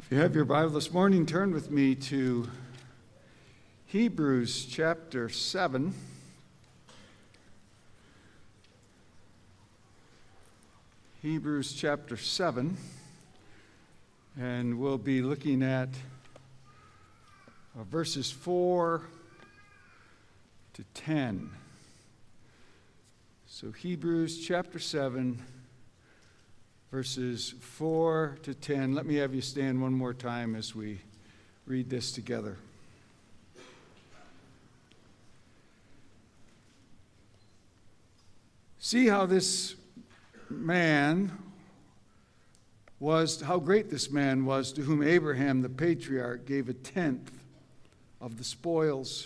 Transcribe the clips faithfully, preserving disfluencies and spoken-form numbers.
If you have your Bible this morning, turn with me to Hebrews chapter seven. Hebrews chapter seven. And we'll be looking at uh, verses four to ten. So Hebrews chapter seven. Verses four to ten. Let me have you stand one more time as we read this together. See how this man was, how great this man was, to whom Abraham the patriarch gave a tenth of the spoils.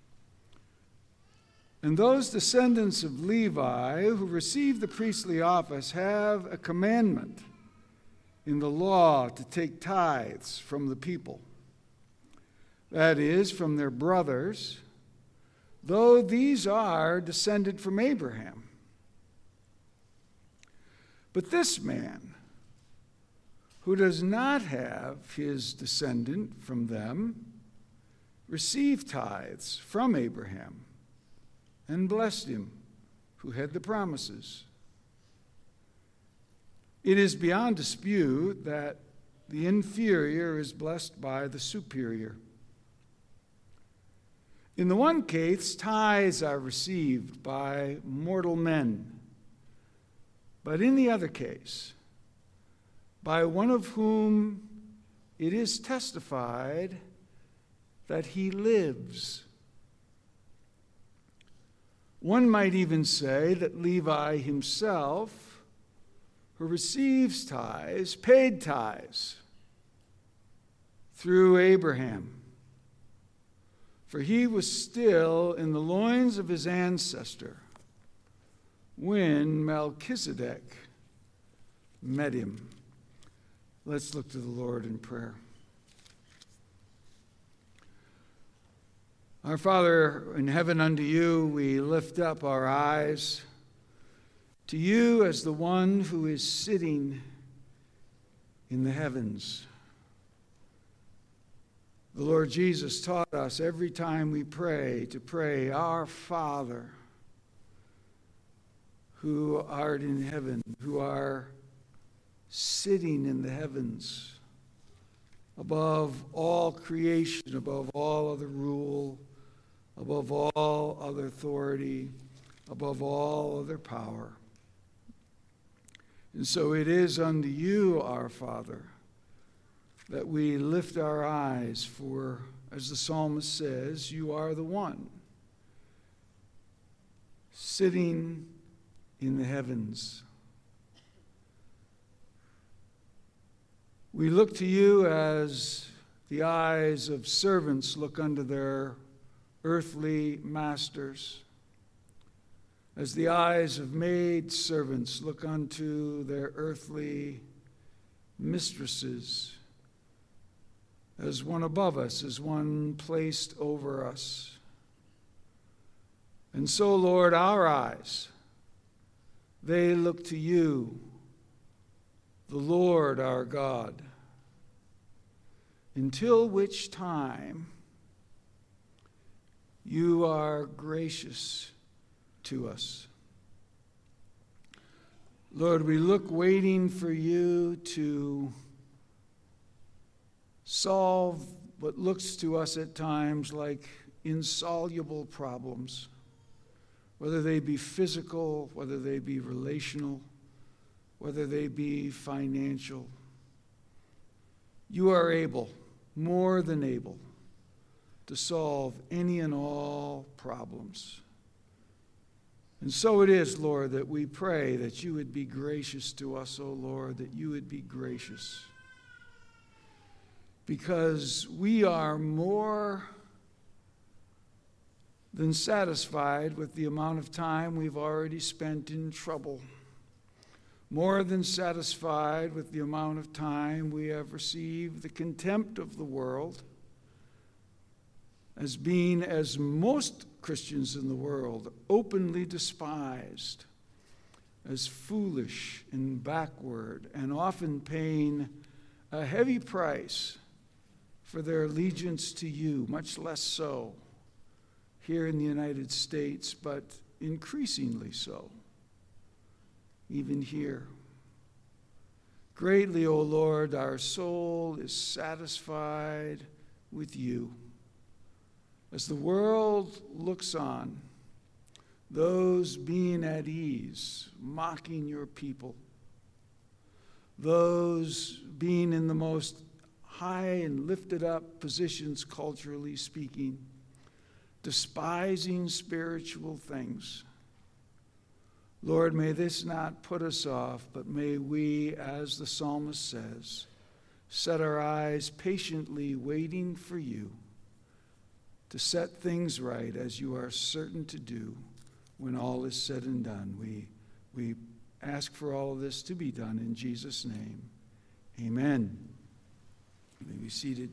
And those descendants of Levi who receive the priestly office have a commandment in the law to take tithes from the people, that is, from their brothers, though these are descended from Abraham. But this man, who does not have his descendant from them, received tithes from Abraham, and blessed him who had the promises. It is beyond dispute that the inferior is blessed by the superior. In the one case, tithes are received by mortal men, but in the other case, by one of whom it is testified that he lives. One might even say that Levi himself, who receives tithes, paid tithes through Abraham, for he was still in the loins of his ancestor when Melchizedek met him. Let's look to the Lord in prayer. Our Father in heaven, unto you we lift up our eyes, to you as the one who is sitting in the heavens. The Lord Jesus taught us every time we pray to pray, Our Father, who art in heaven, who are sitting in the heavens, above all creation, above all other rule, above all other authority, above all other power. And so it is unto you, our Father, that we lift our eyes, for, as the psalmist says, you are the one sitting in the heavens. We look to you as the eyes of servants look unto their earthly masters, as the eyes of maid servants look unto their earthly mistresses, as one above us, as one placed over us. And so, Lord, our eyes, they look to you, the Lord our God, until which time you are gracious to us. Lord, we look waiting for you to solve what looks to us at times like insoluble problems, whether they be physical, whether they be relational, whether they be financial. You are able, more than able, to solve any and all problems. And so it is, Lord, that we pray that you would be gracious to us, O Lord, that you would be gracious. Because we are more than satisfied with the amount of time we've already spent in trouble. More than satisfied with the amount of time we have received the contempt of the world, as being, as most Christians in the world, openly despised, as foolish and backward, and often paying a heavy price for their allegiance to you, much less so here in the United States, but increasingly so, even here. Greatly, O Lord, our soul is satisfied with you. As the world looks on, those being at ease, mocking your people, those being in the most high and lifted up positions, culturally speaking, despising spiritual things. Lord, may this not put us off, but may we, as the psalmist says, set our eyes patiently waiting for you to set things right as you are certain to do when all is said and done. We, we ask for all of this to be done in Jesus' name. Amen. You may be seated.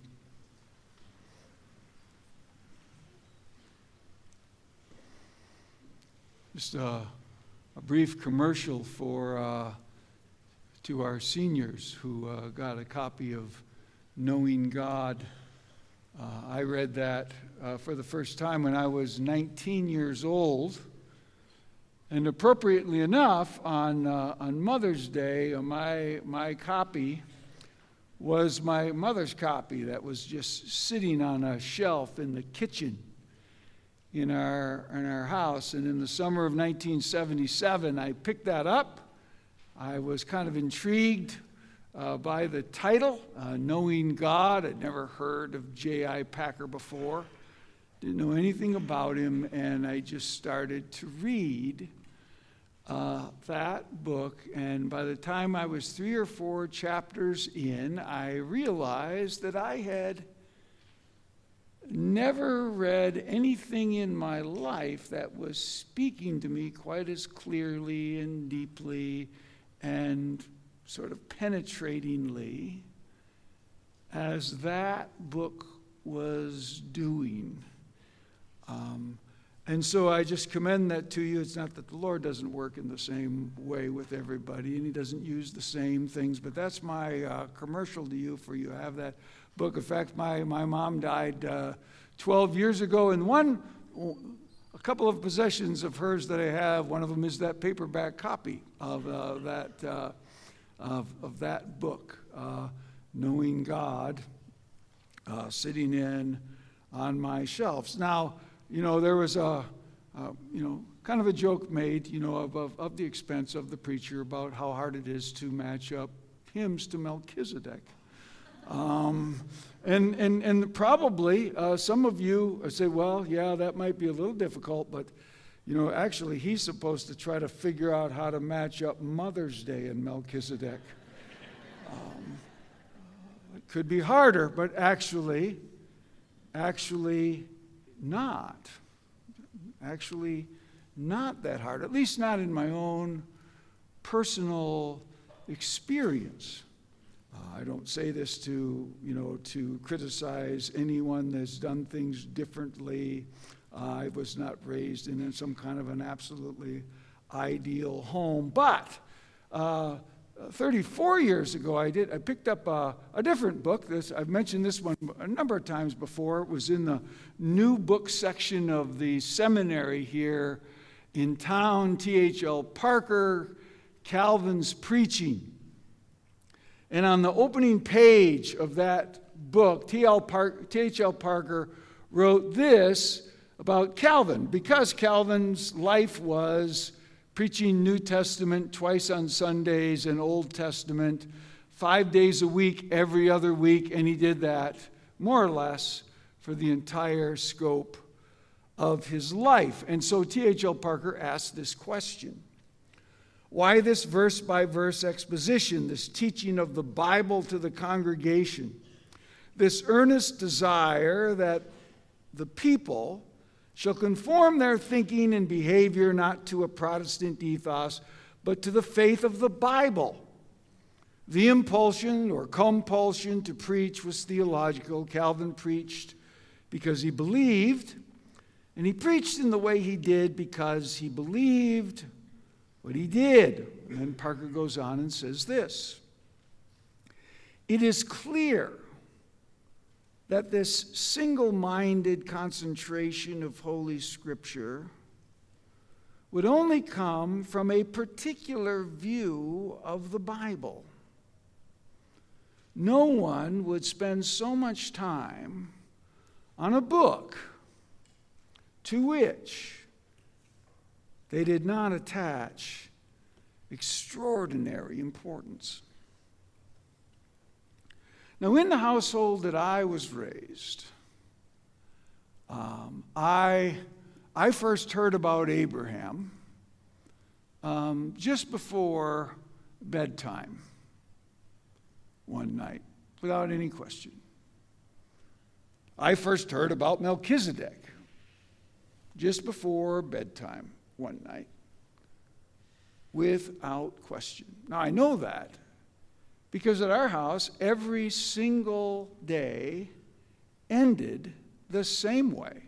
Just a, a brief commercial for uh, to our seniors who uh, got a copy of Knowing God. Uh, I read that uh, for the first time when I was nineteen years old. And appropriately enough, on uh, on Mother's Day, uh, my my copy was my mother's copy that was just sitting on a shelf in the kitchen in our in our house. And in the summer of nineteen seventy-seven, I picked that up. I was kind of intrigued uh, by the title, uh, Knowing God. I'd never heard of J I Packer before. Didn't know anything about him, and I just started to read uh, that book. And by the time I was three or four chapters in, I realized that I had never read anything in my life that was speaking to me quite as clearly and deeply and sort of penetratingly as that book was doing. Um, and so I just commend that to you. It's not that the Lord doesn't work in the same way with everybody, and he doesn't use the same things, but that's my uh, commercial to you for you to have that book. In fact, my, my mom died uh, twelve years ago, and one, a couple of possessions of hers that I have, one of them is that paperback copy of uh, that uh, of, of that book, uh, Knowing God, uh, sitting in on my shelves. Now, you know, there was a, uh, you know, kind of a joke made, you know, of, of, of the expense of the preacher about how hard it is to match up hymns to Melchizedek. Um, and, and, and probably uh, some of you say, well, yeah, that might be a little difficult, but, you know, actually he's supposed to try to figure out how to match up Mother's Day and Melchizedek. Um, it could be harder, but actually, actually not. Actually not that hard, at least not in my own personal experience. Uh, I don't say this to, you know, to criticize anyone that's done things differently. Uh, I was not raised in some kind of an absolutely ideal home, but uh, thirty-four years ago, I did. I picked up a, a different book. This I've mentioned this one a number of times before. It was in the new book section of the seminary here in town. T H L Parker, Calvin's Preaching. And on the opening page of that book, T H L Parker wrote this about Calvin, because Calvin's life was preaching New Testament twice on Sundays and Old Testament five days a week, every other week, and he did that more or less for the entire scope of his life. And so T H L Parker asked this question: why this verse-by-verse exposition, this teaching of the Bible to the congregation, this earnest desire that the people shall conform their thinking and behavior not to a Protestant ethos, but to the faith of the Bible? The impulsion or compulsion to preach was theological. Calvin preached because he believed, and he preached in the way he did because he believed what he did. And then Parker goes on and says this: It is clear that this single-minded concentration of Holy Scripture would only come from a particular view of the Bible. No one would spend so much time on a book to which they did not attach extraordinary importance. Now, in the household that I was raised, um, I, I first heard about Abraham um, just before bedtime one night, without any question. I first heard about Melchizedek just before bedtime one night, without question. Now, I know that because at our house, every single day ended the same way.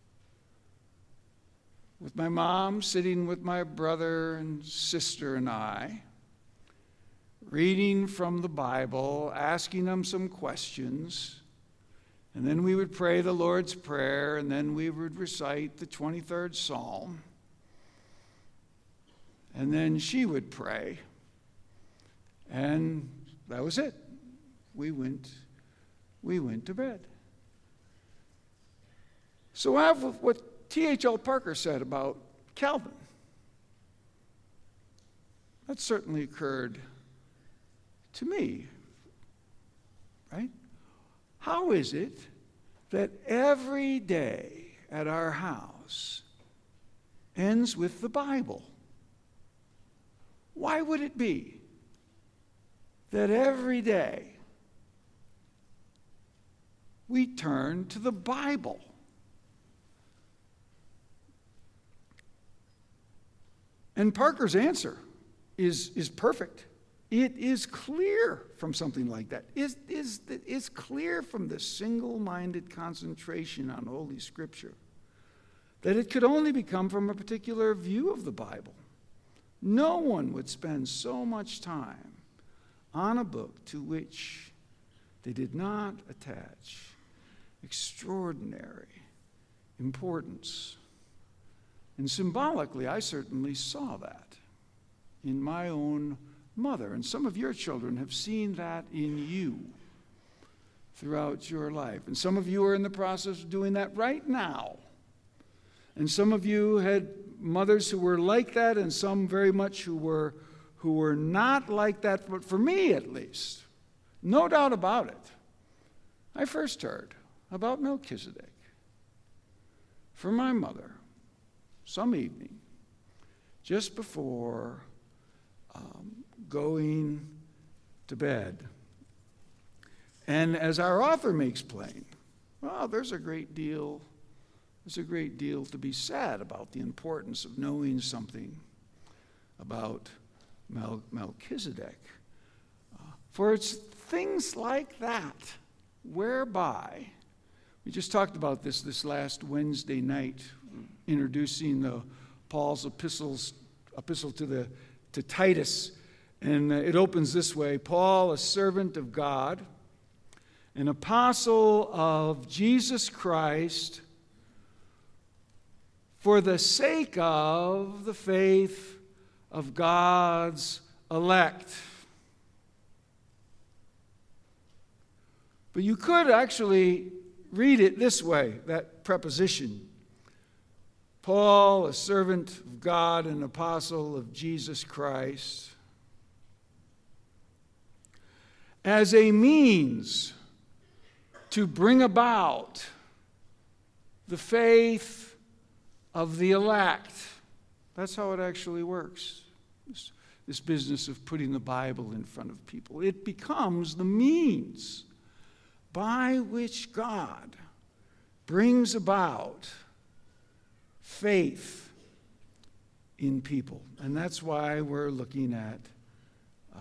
With my mom sitting with my brother and sister and I, reading from the Bible, asking them some questions, and then we would pray the Lord's Prayer, and then we would recite the twenty-third Psalm, and then she would pray, and that was it. We went, we went to bed. So I have what T H L Parker said about Calvin. That certainly occurred to me, right? How is it that every day at our house ends with the Bible? Why would it be that every day we turn to the Bible? And Parker's answer is, is perfect. It is clear from something like that. It is it's clear from the single-minded concentration on Holy Scripture that it could only become from a particular view of the Bible. No one would spend so much time on a book to which they did not attach extraordinary importance. And symbolically, I certainly saw that in my own mother. And some of your children have seen that in you throughout your life. And some of you are in the process of doing that right now. And some of you had mothers who were like that, and some very much who were who were not like that, but for me at least, no doubt about it, I first heard about Melchizedek from my mother some evening just before um, going to bed. And as our author makes plain, well, there's a great deal, there's a great deal to be said about the importance of knowing something about Mel- Melchizedek. Uh, for it's things like that whereby, we just talked about this this last Wednesday night, introducing the Paul's epistles, epistle to the to Titus, and uh, it opens this way: Paul, a servant of God, an apostle of Jesus Christ, for the sake of the faith of God's elect. But you could actually read it this way, that preposition. Paul, a servant of God, an apostle of Jesus Christ, as a means to bring about the faith of the elect. That's how it actually works, this, this business of putting the Bible in front of people. It becomes the means by which God brings about faith in people. And that's why we're looking at uh,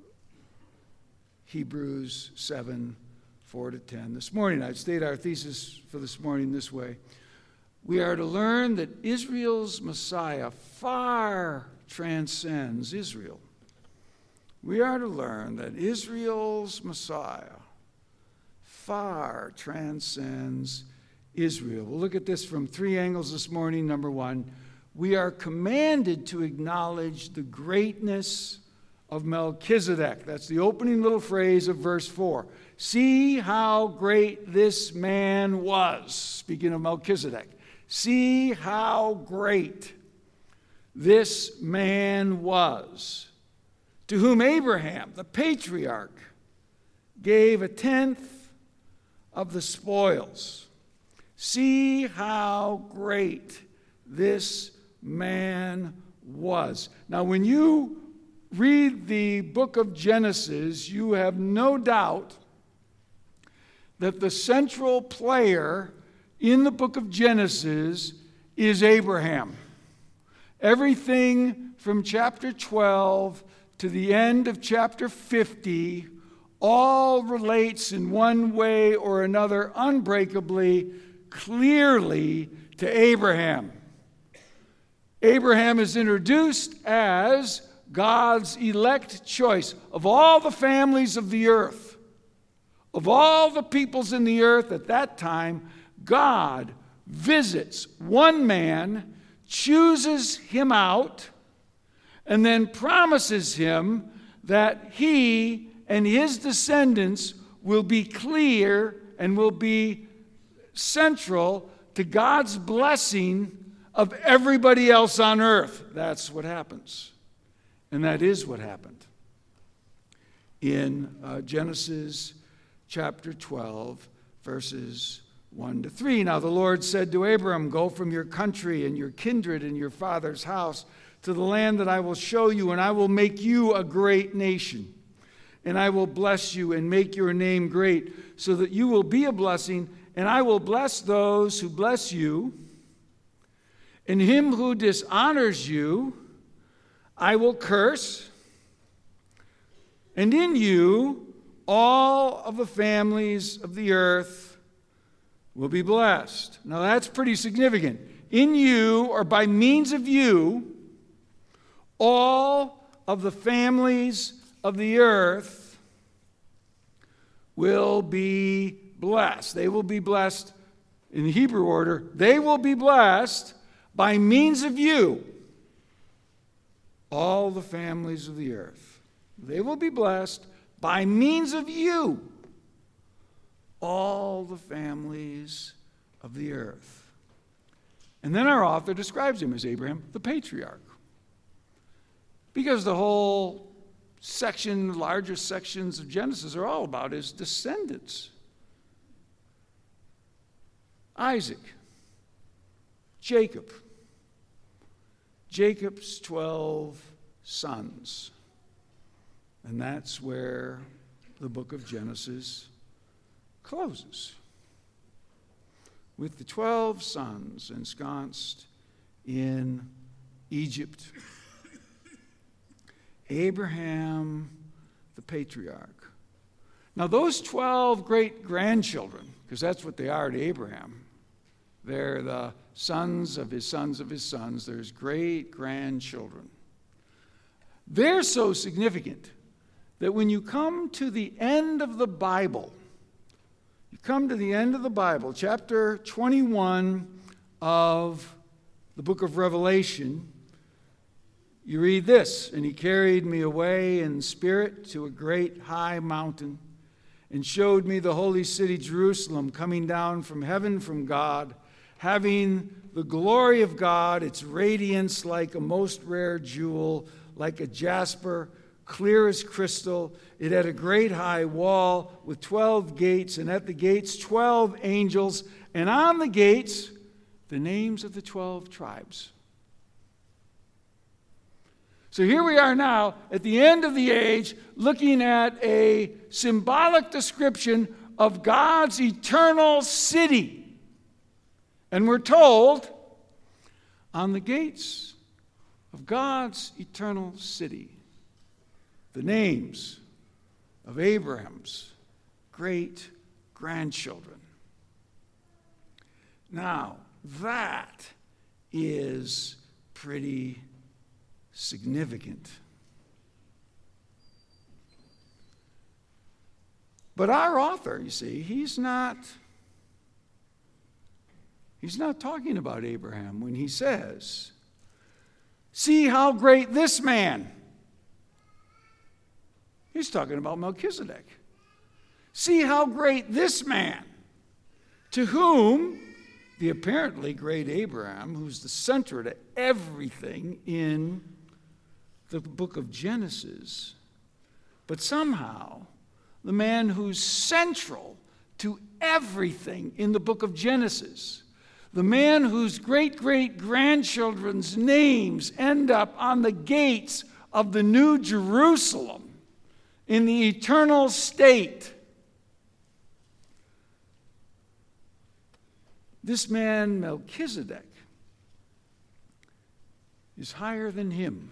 Hebrews seven, four to ten. This morning, I'd state our thesis for this morning this way. We are to learn that Israel's Messiah far transcends Israel. we are to learn that Israel's Messiah far transcends Israel. We'll look at this from three angles this morning. Number one, we are commanded to acknowledge the greatness of Melchizedek. That's the opening little phrase of verse four. See how great this man was. Speaking of Melchizedek. See how great this man was, to whom Abraham, the patriarch, gave a tenth of the spoils. See how great this man was. Now, when you read the book of Genesis, you have no doubt that the central player in the book of Genesis is Abraham. Everything from chapter twelve to the end of chapter fifty all relates in one way or another unbreakably, clearly to Abraham. Abraham is introduced as God's elect choice. Of all the families of the earth, of all the peoples in the earth at that time, God visits one man, chooses him out, and then promises him that he and his descendants will be clear and will be central to God's blessing of everybody else on earth. That's what happens. And that is what happened. In uh, Genesis chapter twelve, verses one to three. Now the Lord said to Abram, go from your country and your kindred and your father's house to the land that I will show you, and I will make you a great nation. And I will bless you and make your name great, so that you will be a blessing, and I will bless those who bless you. And him who dishonors you, I will curse. And in you, all of the families of the earth will be blessed. Now that's pretty significant. In you, or by means of you, all of the families of the earth will be blessed. They will be blessed in the Hebrew order. They will be blessed by means of you. All the families of the earth. They will be blessed by means of you. All the families of the earth. And then our author describes him as Abraham, the patriarch. Because the whole section, larger sections of Genesis are all about his descendants. Isaac, Jacob, Jacob's twelve sons. And that's where the book of Genesis closes. With the twelve sons ensconced in Egypt. Abraham, the patriarch. Now those twelve great-grandchildren, because that's what they are to Abraham, they're the sons of his sons of his sons. There's great-grandchildren. They're so significant that when you come to the end of the Bible, you come to the end of the Bible, chapter twenty-one of the book of Revelation, you read this, and he carried me away in spirit to a great high mountain and showed me the holy city Jerusalem coming down from heaven from God, having the glory of God, its radiance like a most rare jewel, like a jasper, clear as crystal. It had a great high wall with twelve gates, and at the gates twelve angels, and on the gates the names of the twelve tribes. So here we are now at the end of the age, looking at a symbolic description of God's eternal city. And we're told, on the gates of God's eternal city, the names of Abraham's great grandchildren. Now, that is pretty significant. But our author, you see, he's not, he's not talking about Abraham when he says, see how great this man. He's talking about Melchizedek. See how great this man, to whom the apparently great Abraham, who's the center to everything in the book of Genesis, but somehow the man who's central to everything in the book of Genesis, the man whose great-great-grandchildren's names end up on the gates of the New Jerusalem in the eternal state. This man, Melchizedek, is higher than him.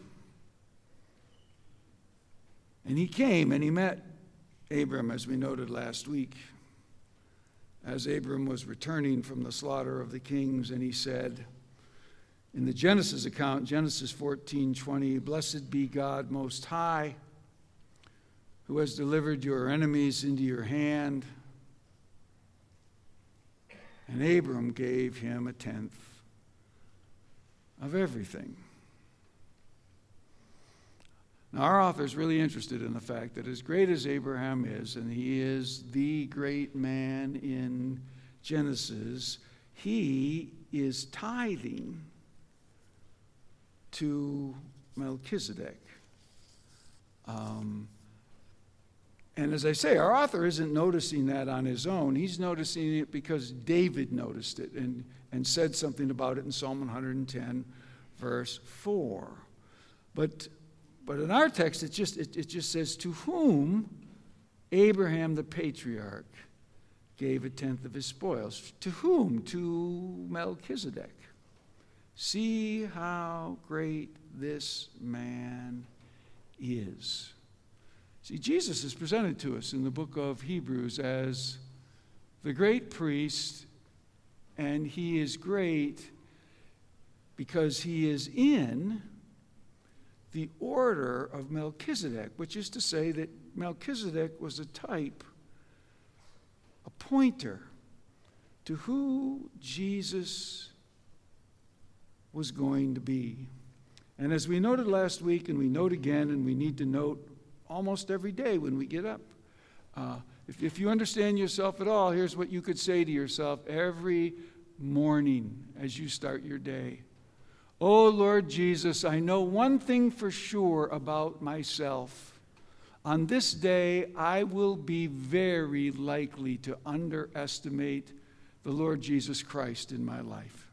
And he came and he met Abram, as we noted last week, as Abram was returning from the slaughter of the kings, and he said, in the Genesis account, Genesis fourteen twenty, blessed be God Most High, who has delivered your enemies into your hand. And Abram gave him a tenth of everything. Now, our author is really interested in the fact that as great as Abraham is, and he is the great man in Genesis, he is tithing to Melchizedek. Um, and as I say, our author isn't noticing that on his own. He's noticing it because David noticed it and, and said something about it in Psalm one hundred ten, verse four. But But in our text, it just, it, it just says, to whom Abraham the patriarch gave a tenth of his spoils. To whom? To Melchizedek. See how great this man is. See, Jesus is presented to us in the book of Hebrews as the great priest, and he is great because he is in the order of Melchizedek, which is to say that Melchizedek was a type, a pointer to who Jesus was going to be. And as we noted last week, and we note again, and we need to note almost every day when we get up, uh, if, if you understand yourself at all, here's what you could say to yourself every morning as you start your day. Oh, Lord Jesus, I know one thing for sure about myself. On this day, I will be very likely to underestimate the Lord Jesus Christ in my life.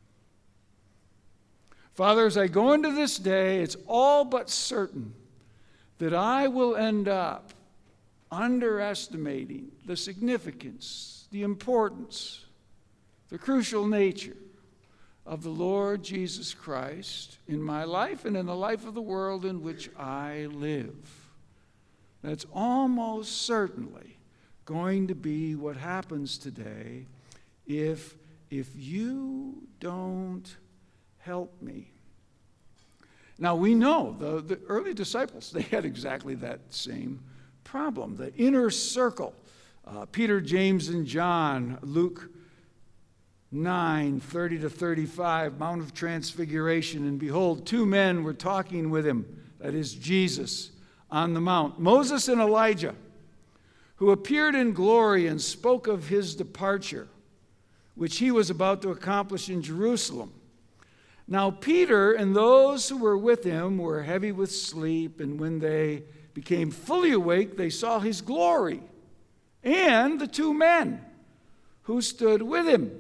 Father, as I go into this day, it's all but certain that I will end up underestimating the significance, the importance, the crucial nature of the Lord Jesus Christ in my life and in the life of the world in which I live. That's almost certainly going to be what happens today if, if you don't help me. Now, we know the, the early disciples, they had exactly that same problem. The inner circle, uh, Peter, James, and John, Luke nine, thirty to thirty-five, Mount of Transfiguration, and behold, two men were talking with him, that is Jesus, on the mount, Moses and Elijah, who appeared in glory and spoke of his departure, which he was about to accomplish in Jerusalem. Now Peter and those who were with him were heavy with sleep, and when they became fully awake, they saw his glory and the two men who stood with him.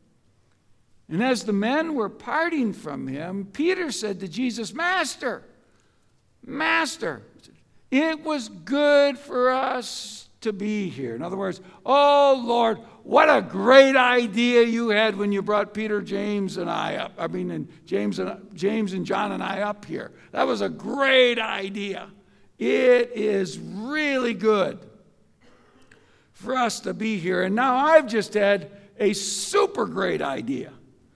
And as the men were parting from him, Peter said to Jesus, Master, Master, it was good for us to be here. In other words, oh Lord, what a great idea you had when you brought Peter, James, and I up. I mean, and James and James and John and I up here. That was a great idea. It is really good for us to be here. And now I've just had a super great idea.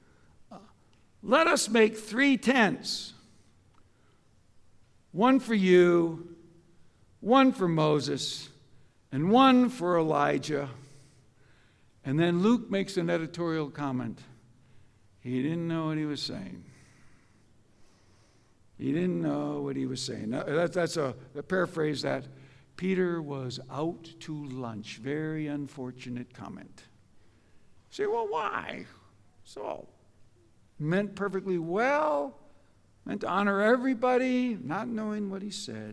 Let us make three tents. One for you, one for Moses, and one for Elijah. And then Luke makes an editorial comment. He didn't know what he was saying. He didn't know what he was saying. That, that's a, a paraphrase that Peter was out to lunch. Very unfortunate comment. Say, well, why? So, meant perfectly well, meant to honor everybody, not knowing what he said.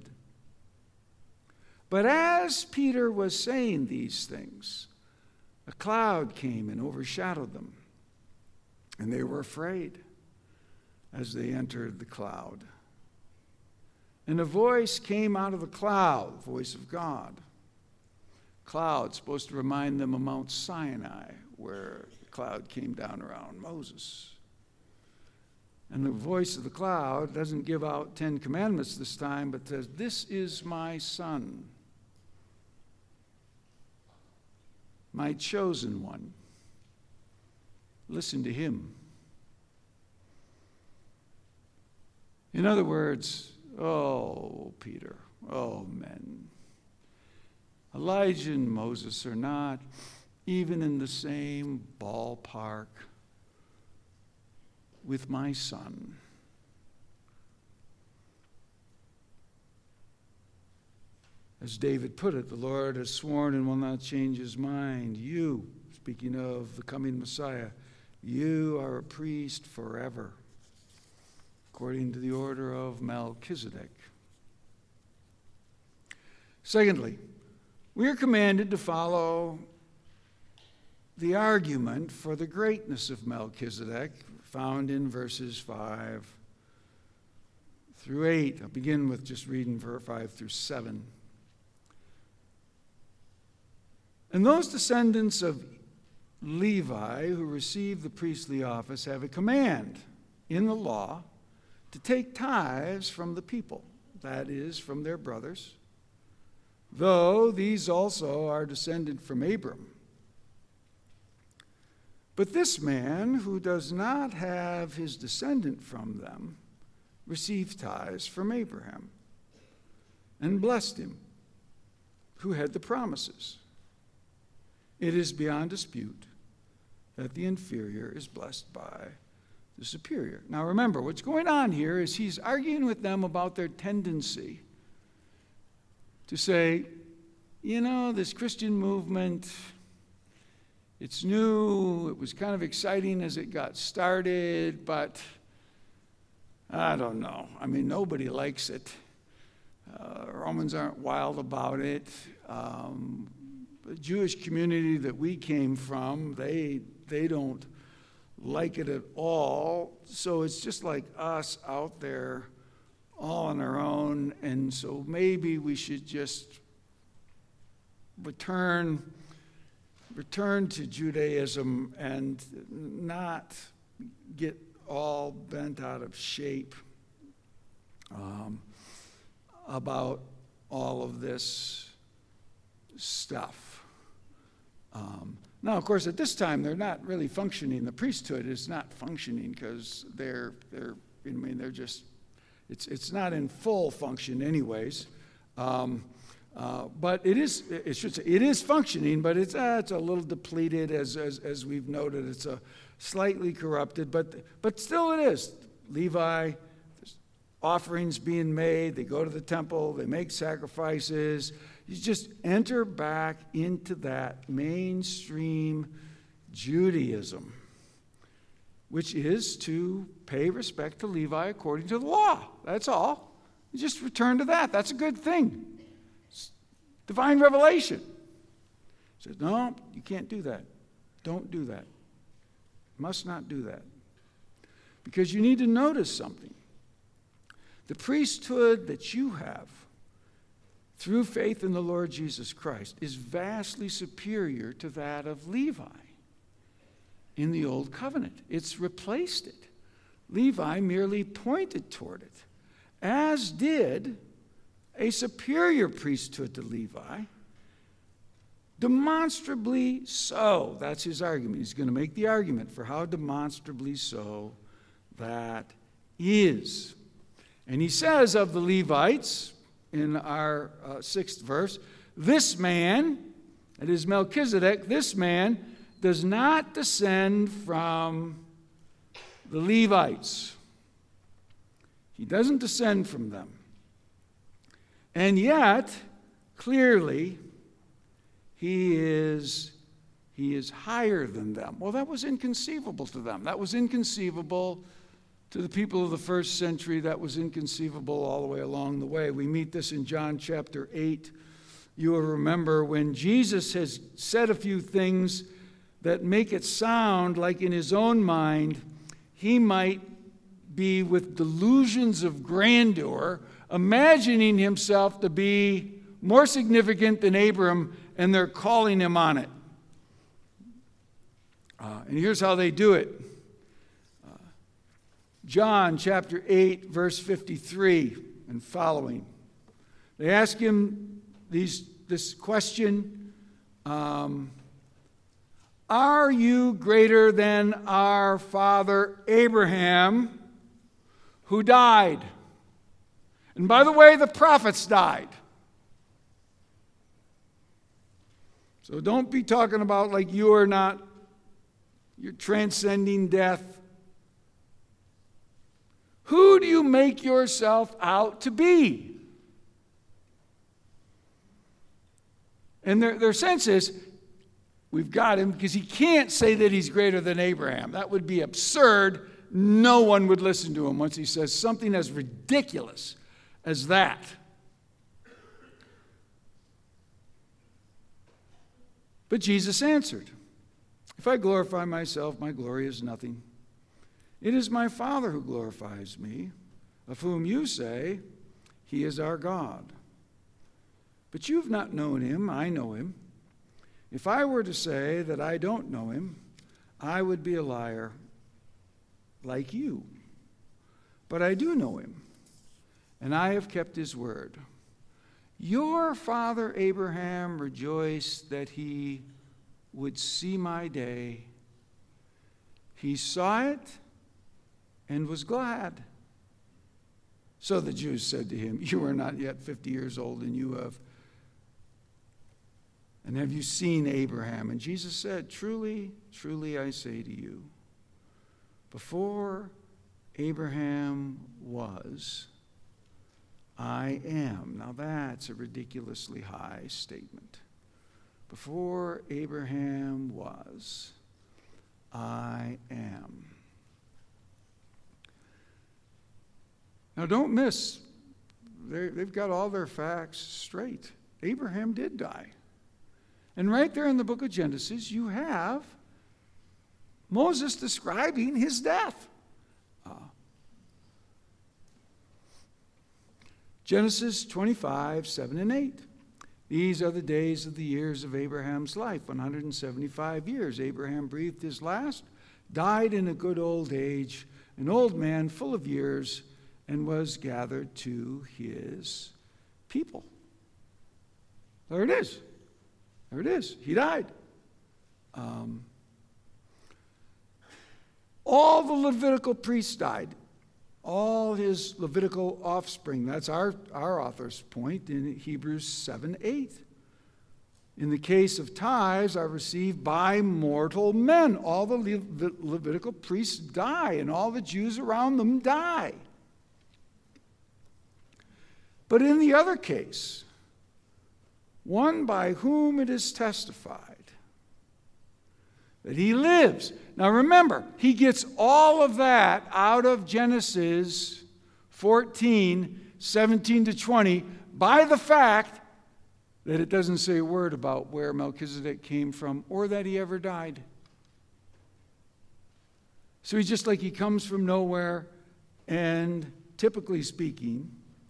But as Peter was saying these things, a cloud came and overshadowed them, and they were afraid as they entered the cloud. And a voice came out of the cloud, the voice of God. Cloud supposed to remind them of Mount Sinai, where the cloud came down around Moses. And the voice of the cloud doesn't give out Ten Commandments this time, but says, "This is my Son, my chosen one. Listen to him." In other words, oh, Peter, oh, men. Elijah and Moses are not even in the same ballpark with my Son. As David put it, the Lord has sworn and will not change his mind. You, speaking of the coming Messiah, you are a priest forever, according to the order of Melchizedek. Secondly, we are commanded to follow the argument for the greatness of Melchizedek, found in verses five through eight. I'll begin with just reading verse five through seven. And those descendants of Levi who receive the priestly office have a command in the law to take tithes from the people, that is, from their brothers, though these also are descended from Abram. But this man, who does not have his descendant from them, received tithes from Abraham and blessed him, who had the promises. It is beyond dispute that the inferior is blessed by the superior. Now remember, what's going on here is he's arguing with them about their tendency to say, you know, this Christian movement, it's new, it was kind of exciting as it got started, but I don't know. I mean, nobody likes it. Uh, Romans aren't wild about it. Um, the Jewish community that we came from, they they don't like it at all. So it's just like us out there all on our own. And so maybe we should just return return to Judaism and not get all bent out of shape um, about all of this stuff. Um, now, of course, at this time, they're not really functioning. The priesthood is not functioning because they're, they're, I mean, they're just, it's, it's not in full function anyways. Um, uh, but it is, it should say, it is functioning, but it's, uh, it's a little depleted, as, as, as we've noted. It's a slightly corrupted, but, but still it is. Levi, there's offerings being made, they go to the temple, they make sacrifices. You just enter back into that mainstream Judaism, which is to pay respect to Levi according to the law. That's all. You just return to that. That's a good thing. It's divine revelation. He says, no, you can't do that. Don't do that. Must not do that. Because you need to notice something. The priesthood that you have through faith in the Lord Jesus Christ is vastly superior to that of Levi in the Old Covenant. It's replaced it. Levi merely pointed toward it, as did a superior priesthood to Levi, demonstrably so. That's his argument. He's going to make the argument for how demonstrably so that is. And he says of the Levites, in our uh, sixth verse, this man, that is Melchizedek, this man does not descend from the Levites. He doesn't descend from them. And yet, clearly, he is, he is higher than them. Well, that was inconceivable to them. That was inconceivable to the people of the first century. That was inconceivable all the way along the way. We meet this in John chapter eight. You will remember when Jesus has said a few things that make it sound like in his own mind he might be with delusions of grandeur, imagining himself to be more significant than Abraham, and they're calling him on it. Uh, and here's how they do it. Uh, John chapter eight, verse fifty-three and following. They ask him these, this question, um, are you greater than our father Abraham, who died? And by the way, the prophets died. So don't be talking about like you are not, you're transcending death. Who do you make yourself out to be? And their, their sense is, we've got him because he can't say that he's greater than Abraham. That would be absurd. No one would listen to him once he says something as ridiculous as that. But Jesus answered, if I glorify myself, my glory is nothing. It is my Father who glorifies me, of whom you say, he is our God. But you have not known him, I know him. If I were to say that I don't know him, I would be a liar like you. But I do know him, and I have kept his word. Your father Abraham rejoiced that he would see my day. He saw it and was glad. So the Jews said to him, you are not yet fifty years old, and you have And have you seen Abraham? And Jesus said, truly, truly I say to you, before Abraham was, I am. Now that's a ridiculously high statement. Before Abraham was, I am. Now don't miss, they've got all their facts straight. Abraham did die. And right there in the book of Genesis, you have Moses describing his death. Uh, Genesis twenty-five, seven and eight. These are the days of the years of Abraham's life, one hundred seventy-five years. Abraham breathed his last, died in a good old age, an old man full of years, and was gathered to his people. There it is. There it is. He died. Um, all the Levitical priests died. All his Levitical offspring. That's our, our author's point in Hebrews seven eight. In the case of tithes are received by mortal men. All the Le- Levitical priests die, and all the Jews around them die. But in the other case, one by whom it is testified that he lives. Now remember, he gets all of that out of Genesis fourteen, seventeen to twenty by the fact that it doesn't say a word about where Melchizedek came from or that he ever died. So he's just like he comes from nowhere, and typically speaking,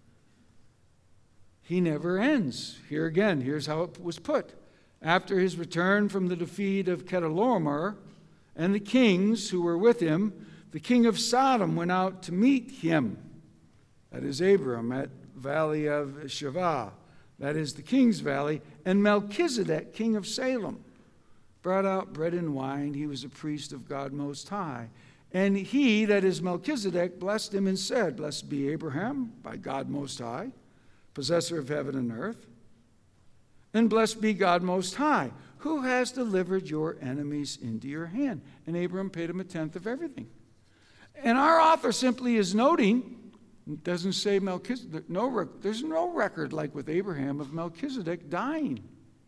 he never ends. Here again, here's how it was put. After his return from the defeat of Chedorlaomer and the kings who were with him, the king of Sodom went out to meet him. That is Abram at Valley of Shavah. That is the king's valley. And Melchizedek, king of Salem, brought out bread and wine. He was a priest of God Most High. And he, that is Melchizedek, blessed him and said, Blessed be Abraham by God Most High, possessor of heaven and earth. And blessed be God Most High, who has delivered your enemies into your hand. And Abraham paid him a tenth of everything. And our author simply is noting, it doesn't say Melchizedek, no, there's no record like with Abraham of Melchizedek dying.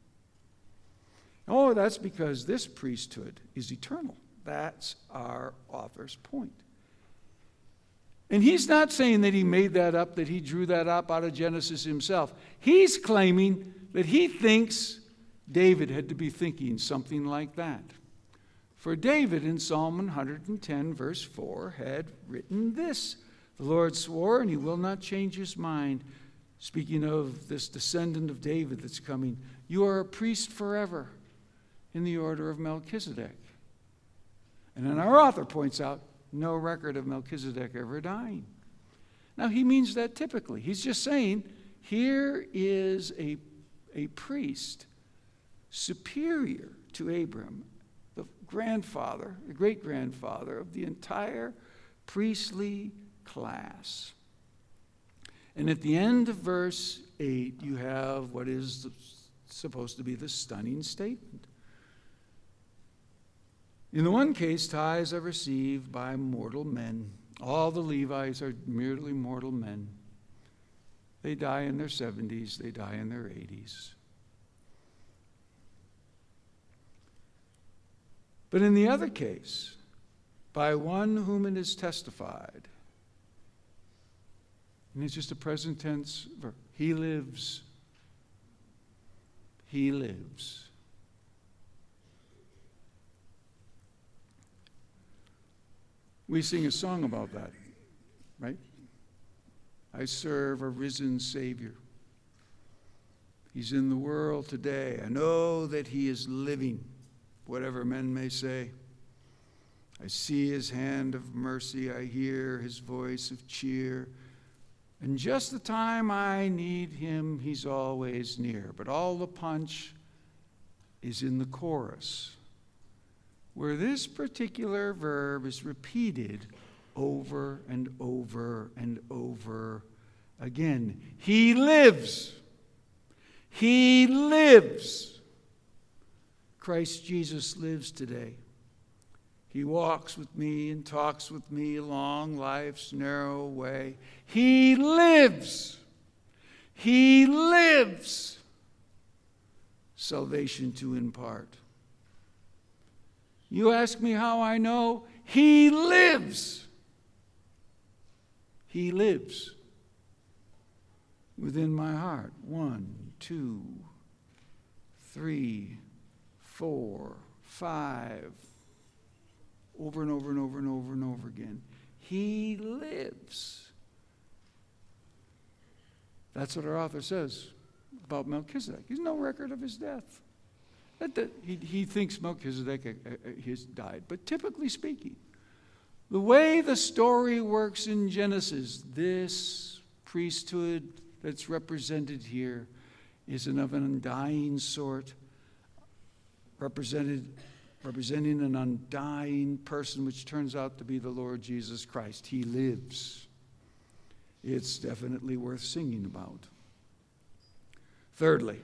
Oh, that's because this priesthood is eternal. That's our author's point. And he's not saying that he made that up, that he drew that up out of Genesis himself. He's claiming that he thinks David had to be thinking something like that. For David in Psalm one hundred ten, verse four, had written this: "The Lord swore, and he will not change his mind." Speaking of this descendant of David that's coming, "You are a priest forever in the order of Melchizedek." And then our author points out, no record of Melchizedek ever dying. Now, he means that typically. He's just saying, here is a, a priest superior to Abram, the grandfather, the great-grandfather of the entire priestly class. And at the end of verse eight, you have what is supposed to be the stunning statement. In the one case, tithes are received by mortal men. All the Levites are merely mortal men. They die in their seventies, they die in their eighties. But in the other case, by one whom it is testified, and it's just a present tense verb, he lives. He lives. We sing a song about that, right? I serve a risen Savior. He's in the world today. I know that he is living, whatever men may say. I see his hand of mercy. I hear his voice of cheer. And just the time I need him, he's always near. But all the punch is in the chorus, where this particular verb is repeated over and over and over again. He lives. He lives. Christ Jesus lives today. He walks with me and talks with me along life's narrow way. He lives. He lives. Salvation to impart. You ask me how I know? He lives. He lives within my heart. One, two, three, four, five. Over and over and over and over and over again. He lives. That's what our author says about Melchizedek. There's no record of his death. That, that, he, he thinks Melchizedek uh, uh, has died. But typically speaking, the way the story works in Genesis, this priesthood that's represented here is an of an undying sort, represented, representing an undying person, which turns out to be the Lord Jesus Christ. He lives. It's definitely worth singing about. Thirdly,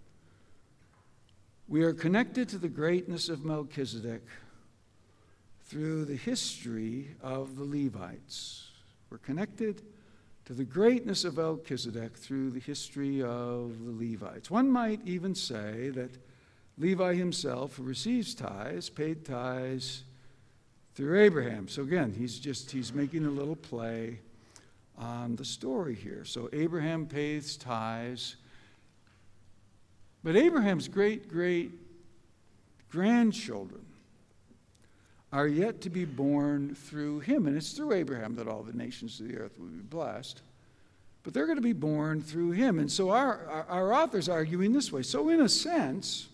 we are connected to the greatness of Melchizedek through the history of the Levites. We're connected to the greatness of Melchizedek through the history of the Levites. One might even say that Levi himself, who receives tithes, paid tithes through Abraham. So again, he's just he's making a little play on the story here. So Abraham pays tithes. But Abraham's great, great grandchildren are yet to be born through him. And it's through Abraham that all the nations of the earth will be blessed. But they're going to be born through him. And so our, our, our author's arguing this way. So in a sense,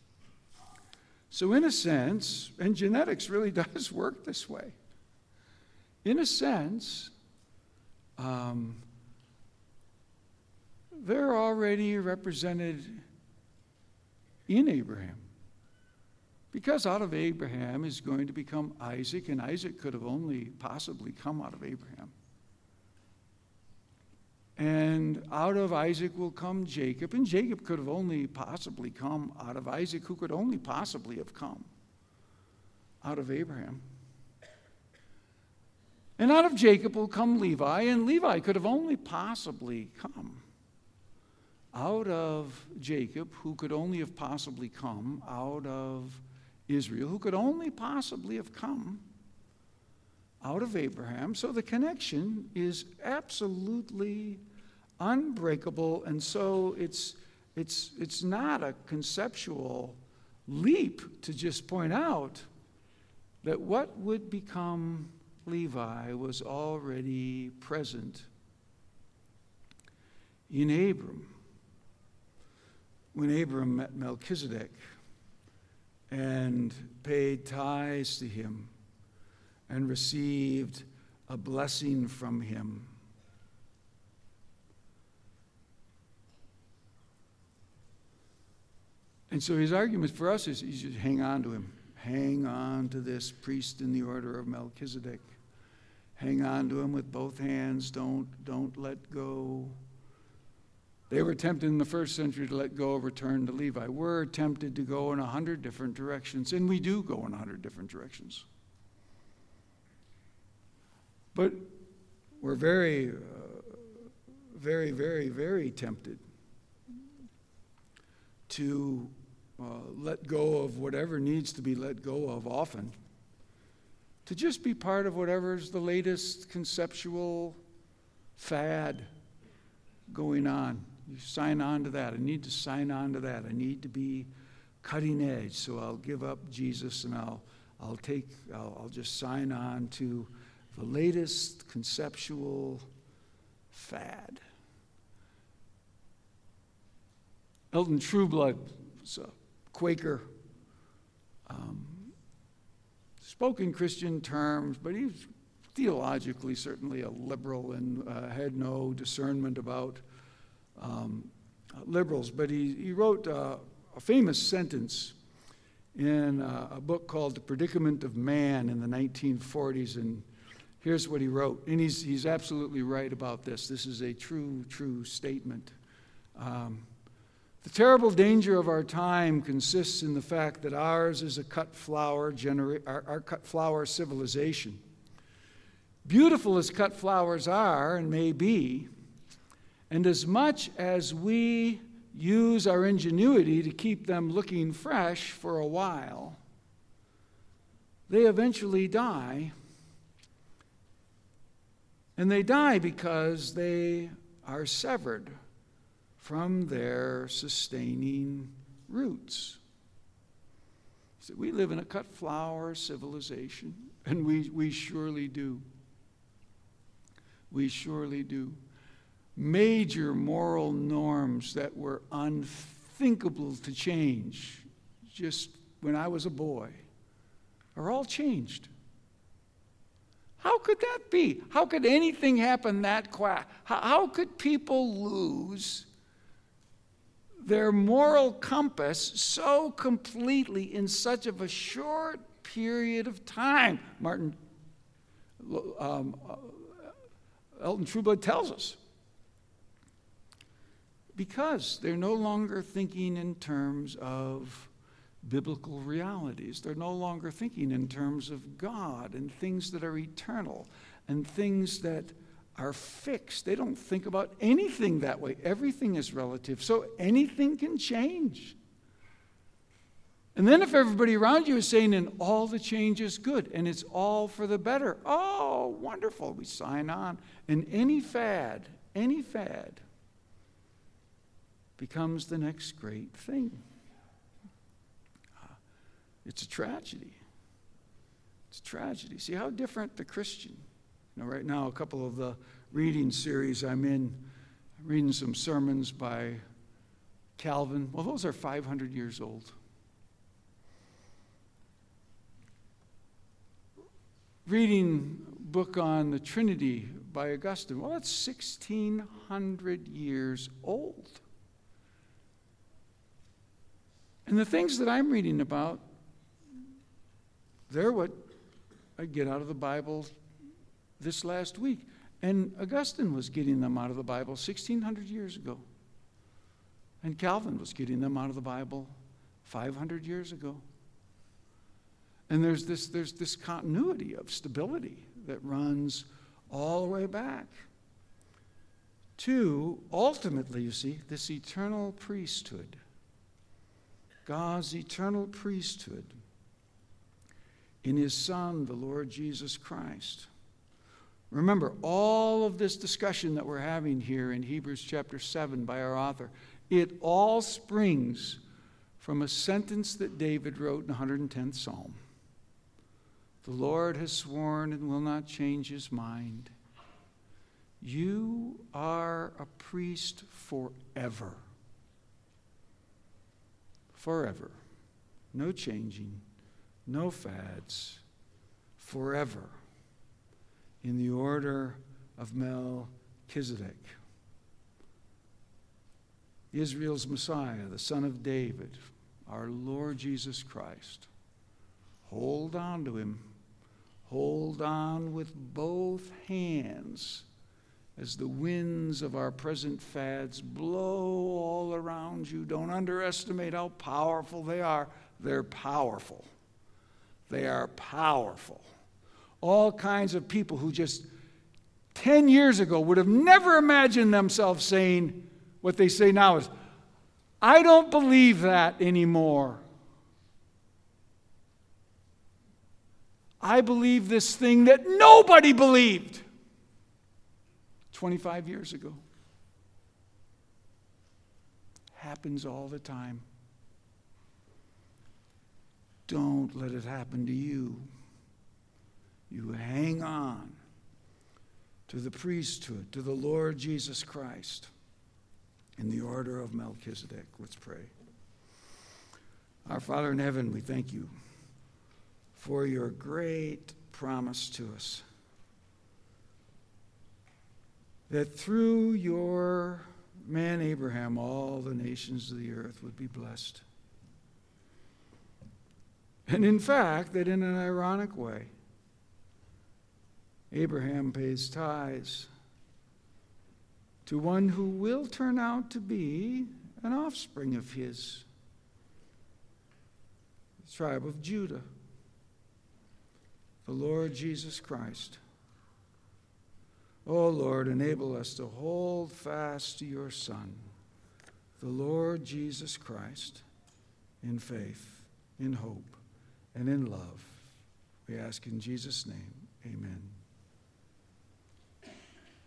so in a sense, and genetics really does work this way. In a sense, um, they're already represented in Abraham. Because out of Abraham is going to become Isaac, and Isaac could have only possibly come out of Abraham. And out of Isaac will come Jacob. And Jacob could have only possibly come out of Isaac, who could only possibly have come out of Abraham. And out of Jacob will come Levi, and Levi could have only possibly come out of Jacob, who could only have possibly come out of Israel, who could only possibly have come out of Abraham. So the connection is absolutely unbreakable, and so it's it's it's not a conceptual leap to just point out that what would become Levi was already present in Abram. When Abram met Melchizedek and paid tithes to him and received a blessing from him. And so his argument for us is you should hang on to him. Hang on to this priest in the order of Melchizedek. Hang on to him with both hands. Don't, don't let go. They were tempted in the first century to let go of return to Levi. We're tempted to go in a hundred different directions, and we do go in a hundred different directions. But we're very, uh, very, very, very tempted to uh, let go of whatever needs to be let go of often, to just be part of whatever's the latest conceptual fad going on. You sign on to that. I need to sign on to that. I need to be cutting edge, so I'll give up Jesus and I'll I'll take I'll, I'll just sign on to the latest conceptual fad. Elton Trueblood was a Quaker, um, spoke in Christian terms, but he was theologically certainly a liberal and uh, had no discernment about um, liberals. But he, he wrote uh, a famous sentence in uh, a book called The Predicament of Man in the nineteen forties, and here's what he wrote. And he's, he's absolutely right about this. This is a true, true statement. Um, The terrible danger of our time consists in the fact that ours is a cut flower genera- our, our cut flower civilization. Beautiful as cut flowers are and may be, and as much as we use our ingenuity to keep them looking fresh for a while, they eventually die. And they die because they are severed from their sustaining roots. So we live in a cut flower civilization, and we, we surely do. We surely do. Major moral norms that were unthinkable to change just when I was a boy are all changed. How could that be? How could anything happen that quick? How, how could people lose their moral compass so completely in such of a short period of time? Martin, um, uh, Elton Trueblood tells us. Because they're no longer thinking in terms of biblical realities. They're no longer thinking in terms of God and things that are eternal and things that are fixed. They don't think about anything that way. Everything is relative, so anything can change. And then if everybody around you is saying, and all the change is good, and it's all for the better, oh, wonderful, we sign on. And any fad, any fad becomes the next great thing. Uh, it's a tragedy. It's a tragedy. See how different the Christian. You know, right now, a couple of the reading series I'm in, I'm reading some sermons by Calvin. Well, those are five hundred years old. Reading a book on the Trinity by Augustine. Well, that's sixteen hundred years old. And the things that I'm reading about, they're what I get out of the Bible this last week. And Augustine was getting them out of the Bible sixteen hundred years ago. And Calvin was getting them out of the Bible five hundred years ago. And there's this, there's this continuity of stability that runs all the way back to, ultimately, you see, this eternal priesthood. God's eternal priesthood in his Son, the Lord Jesus Christ. Remember, all of this discussion that we're having here in Hebrews chapter seven by our author, it all springs from a sentence that David wrote in the one hundred tenth Psalm. The Lord has sworn and will not change his mind. You are a priest forever. Forever. No changing, no fads. Forever. In the order of Melchizedek. Israel's Messiah, the Son of David, our Lord Jesus Christ. Hold on to him. Hold on with both hands as the winds of our present fads blow all around you. Don't underestimate how powerful they are. They're powerful. They are powerful. All kinds of people who just ten years ago would have never imagined themselves saying what they say now is, I don't believe that anymore. I believe this thing that nobody believed twenty-five years ago. Happens all the time. Don't let it happen to you. You hang on to the priesthood, to the Lord Jesus Christ, in the order of Melchizedek. Let's pray. Our Father in heaven, we thank you for your great promise to us that through your man Abraham, all the nations of the earth would be blessed. And in fact, that in an ironic way, Abraham pays tithes to one who will turn out to be an offspring of his, the tribe of Judah, the Lord Jesus Christ. Oh Lord, enable us to hold fast to your Son, the Lord Jesus Christ, in faith, in hope, and in love. We ask in Jesus' name, amen.